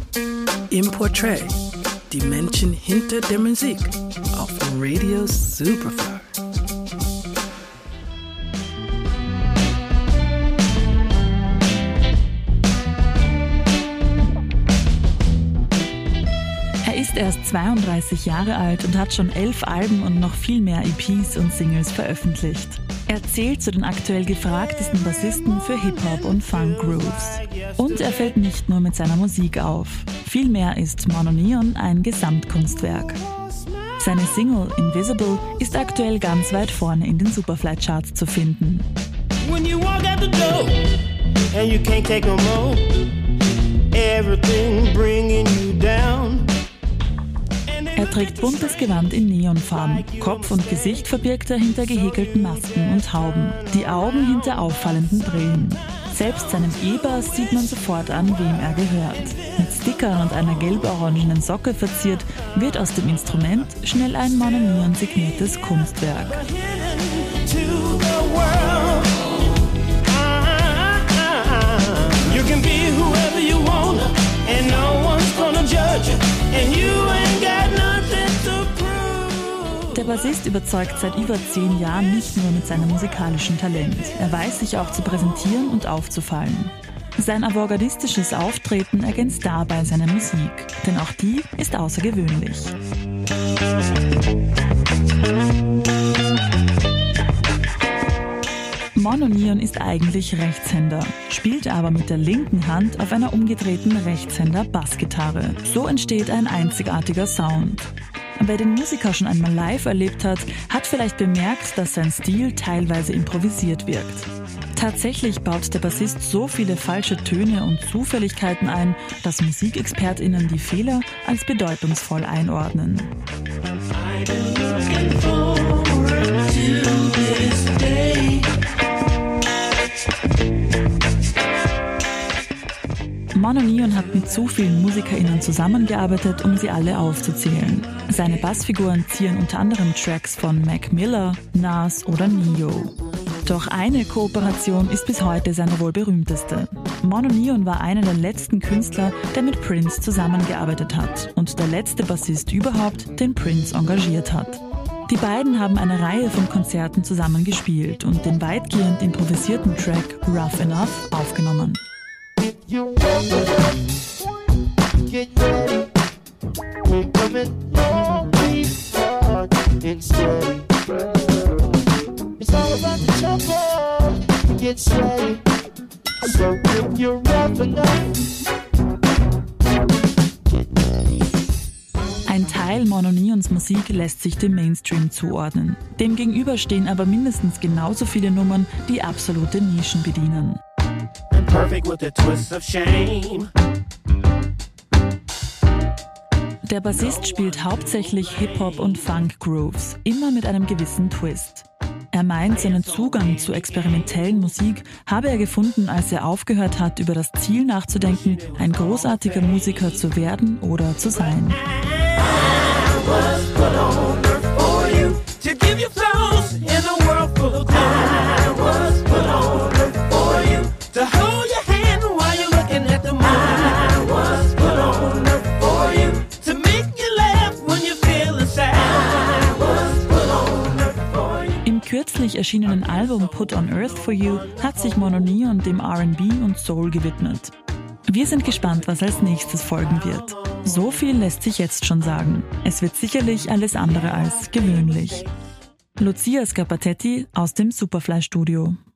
Im Portrait, die Menschen hinter der Musik auf Radio Superfly. Er ist erst 32 Jahre alt und hat schon 11 Alben und noch viel mehr EPs und Singles veröffentlicht. Er zählt zu den aktuell gefragtesten Bassisten für Hip-Hop und Funk-Grooves. Und er fällt nicht nur mit seiner Musik auf. Vielmehr ist Mono Neon ein Gesamtkunstwerk. Seine Single Invisible ist aktuell ganz weit vorne in den Superfly-Charts zu finden. When you walk out the door and you can't take no more, everything bringing you down. Er trägt buntes Gewand in Neonfarben. Kopf und Gesicht verbirgt er hinter gehäkelten Masken und Hauben. Die Augen hinter auffallenden Brillen. Selbst seinem E-Bass sieht man sofort an, wem er gehört. Mit Stickern und einer gelb-orangenen Socke verziert, wird aus dem Instrument schnell ein Mono Neon signiertes Kunstwerk. You can be whoever you want and no one's gonna judge you and you ain't got nothing to prove. Der Bassist überzeugt seit über 10 Jahren nicht nur mit seinem musikalischen Talent. Er weiß sich auch zu präsentieren und aufzufallen. Sein avantgardistisches Auftreten ergänzt dabei seine Musik, denn auch die ist außergewöhnlich. Mono Neon ist eigentlich Rechtshänder, spielt aber mit der linken Hand auf einer umgedrehten Rechtshänder-Bassgitarre. So entsteht ein einzigartiger Sound. Wer den Musiker schon einmal live erlebt hat, hat vielleicht bemerkt, dass sein Stil teilweise improvisiert wirkt. Tatsächlich baut der Bassist so viele falsche Töne und Zufälligkeiten ein, dass MusikexpertInnen die Fehler als bedeutungsvoll einordnen. Mono Neon hat mit zu vielen MusikerInnen zusammengearbeitet, um sie alle aufzuzählen. Seine Bassfiguren zieren unter anderem Tracks von Mac Miller, Nas oder Neo. Doch eine Kooperation ist bis heute seine wohl berühmteste. Mono Neon war einer der letzten Künstler, der mit Prince zusammengearbeitet hat und der letzte Bassist überhaupt, den Prince engagiert hat. Die beiden haben eine Reihe von Konzerten zusammen gespielt und den weitgehend improvisierten Track Rough Enough aufgenommen. Ein Teil Mono Neons Musik lässt sich dem Mainstream zuordnen. Demgegenüber stehen aber mindestens genauso viele Nummern, die absolute Nischen bedienen. Der Bassist spielt hauptsächlich Hip-Hop und Funk-Grooves, immer mit einem gewissen Twist. Er meint, seinen Zugang zu experimentellen Musik habe er gefunden, als er aufgehört hat, über das Ziel nachzudenken, ein großartiger Musiker zu werden oder zu sein. Im kürzlich erschienenen Album Put on Earth for You hat sich Mono Neon dem R&B und Soul gewidmet. Wir sind gespannt, was als nächstes folgen wird. So viel lässt sich jetzt schon sagen. Es wird sicherlich alles andere als gewöhnlich. Lucia Scapatetti aus dem Superfly Studio.